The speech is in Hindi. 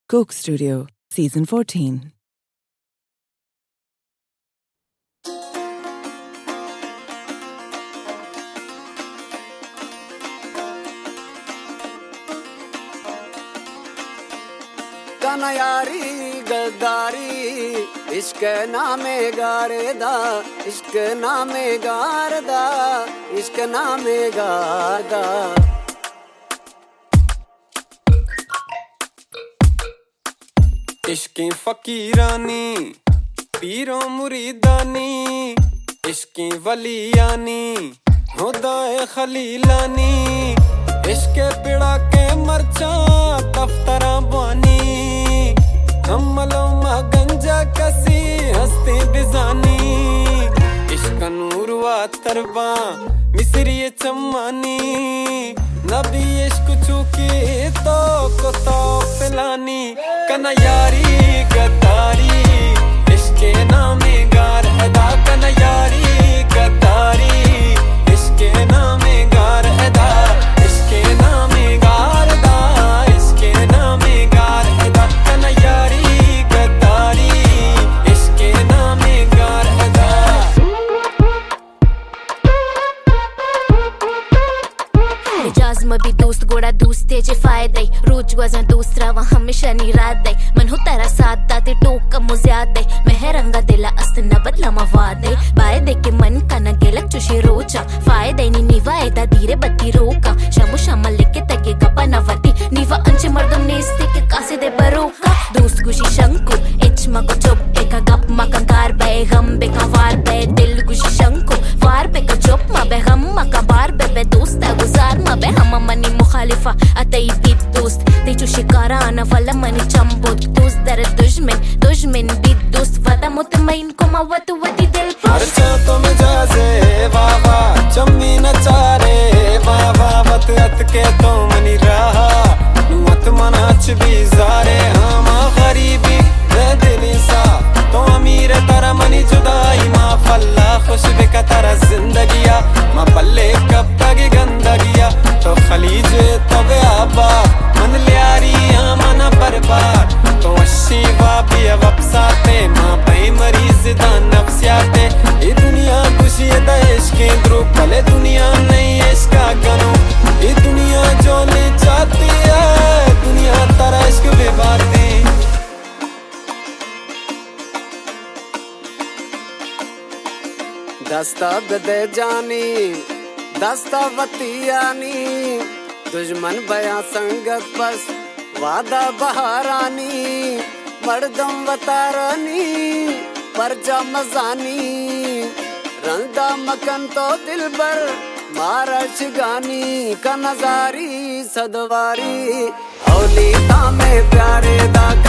Coke Studio, Season 14. कनयारी गद्दारी इश्क नामे गारदा इश्क नामे गारदा इश्क नामे गारदा इश्की फकीरानी पीरों मुरीदानी इश्की वलियानी हुदाए खलीलानी इश्क पिड़ा के मरचा तफ्तरा बानी हमलों मा गंजा कसी हस्ती बिजानी इश्क नूरवा तरबा मिसरी चम्मानी नबी इश्क चुकी तो को तो पिलानी कनयारी गद्दारी इश्के नामे गार अदा कनयारी गद्दारी इश्के नामे गार अदा इश्के नामे गार अदा इश्के नामे गार अदा कनयारी गद्दारी इश्के नामे गार अदा मिजाज में भी दोस्त गोड़ा दोस्ते चे फायदे रोज वजन दोस्त रवा हमेशा निराद दे मन हो तेरा साथ दाते टोक कम ज्यादा दे मेहरंगा दिला अस्त न बदला मवादे बाय दे के मन का न गेलक चुशी रोचा फायदे नी निवा एदा धीरे बत्ती रोका शमु शमल लेके तके गपा नवती निवा अंचे मर्दम नेस्ते के कासे दे बरोका दोस्त गुशी शंकु एच मको चुप एका गप मकंकार बे गम बे कवार बे दिल गुशी शंकु वार पे का चुप मा बे गम मका बार बे दोस्ता गुजार मा बे हम मनी मुखालिफा अतई बीत दोस्त ते जो शिकारा आना वाला मनी चंबोत दोस्त दर दुश्मन बीत दोस्त वादा मुतमईन को मवत वती दिल हरचा तो मिजाजे वावा चम्मी नचारे वावा वत अतके तो मनी रहा नुवत मनाच भी जारे हामा गरीबी मैं दिली सा तो अमीर तारा मनी जुदाई मा फल्ला खुश बिका तारा जिंदगिया मा पल्ले कब तक गंदगिया तो खलीज तबे आबा मन लियारी आमना बर्बाद तो अशी वाबी वपसाते मां पे मरीज दा नफ्सियाते ये दुनिया खुशी दा इश्क द्रो भले दुनिया नहीं इसका गनो ये दुनिया जो ले जाती है दुनिया तारा इश्क बेबारती दस्ता बदे जानी दस्ता वतियानी दुश्मन बया संगत बस वादा बहारानी मर्दम वतारानी परजा मजानी रंदा मकन तो दिलबर मारा शिगानी का नजारी सदवारी औली तामे प्यारे दा